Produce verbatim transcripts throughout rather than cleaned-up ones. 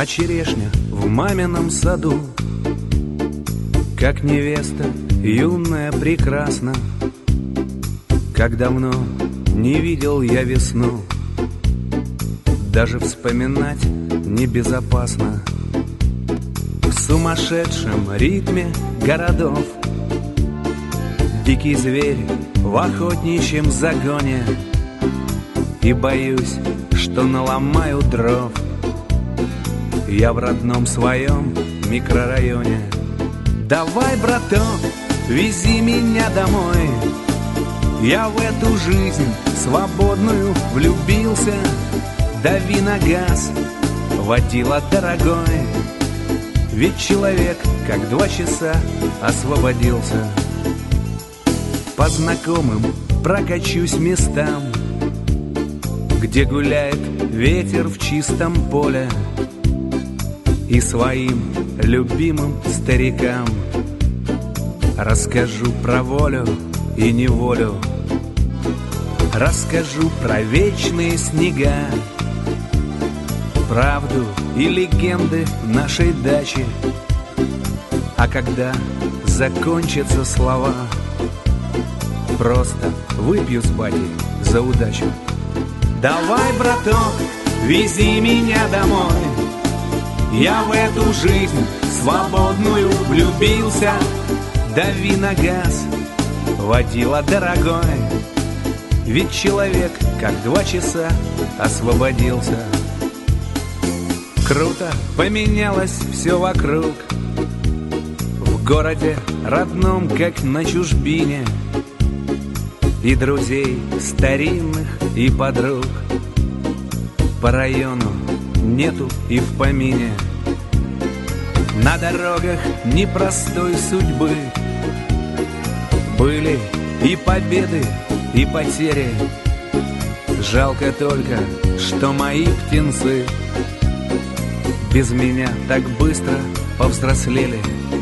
А черешня в мамином саду, как невеста юная прекрасна. Как давно не видел я весну, даже вспоминать небезопасно. В сумасшедшем ритме городов дикий зверь в охотничьем загоне, и боюсь, что наломаю дров я в родном своем микрорайоне. Давай, браток, вези меня домой, я в эту жизнь свободную влюбился. Дави на газ, водила дорогой, ведь человек как два часа освободился. По знакомым прокачусь местам, где гуляет ветер в чистом поле, и своим любимым старикам расскажу про волю и неволю. Расскажу про вечные снега, правду и легенды нашей дачи. А когда закончатся слова, просто выпью с батей за удачу. Давай, браток, вези меня домой, я в эту жизнь свободную влюбился. Дави на газ, водила дорогой, ведь человек как два часа освободился. Круто поменялось все вокруг, в городе родном, как на чужбине, и друзей старинных, и подруг по району нету и в помине. На дорогах непростой судьбы были и победы, и потери. Жалко только, что мои птенцы без меня так быстро повзрослели.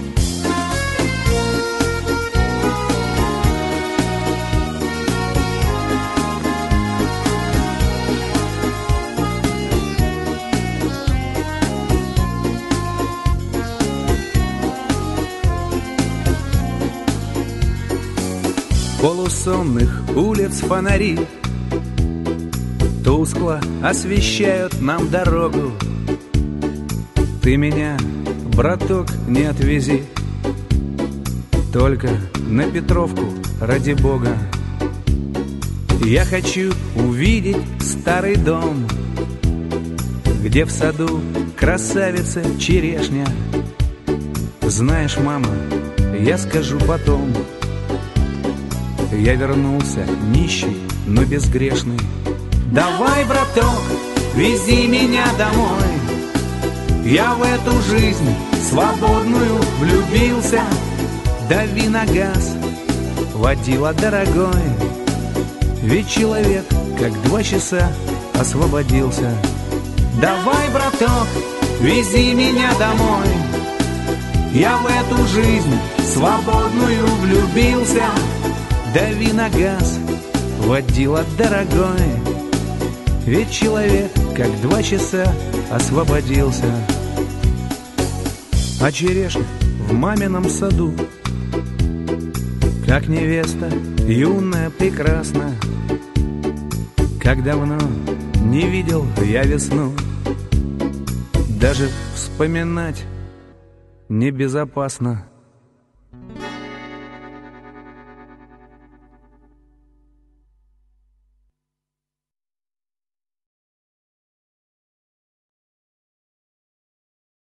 Полусонных улиц фонари тускло освещают нам дорогу. Ты меня, браток, не отвези, только на Петровку, ради бога. Я хочу увидеть старый дом, где в саду красавица черешня. Знаешь, мама, я скажу потом, я вернулся нищий, но безгрешный. Давай, браток, вези меня домой, я в эту жизнь свободную влюбился. Дави на газ, водила дорогой, ведь человек как два часа освободился. Давай, браток, вези меня домой, я в эту жизнь свободную влюбился. Дави на газ, водила дорогой, ведь человек как два часа освободился. А черешня в мамином саду, как невеста юная прекрасна. Как давно не видел я весну, даже вспоминать небезопасно.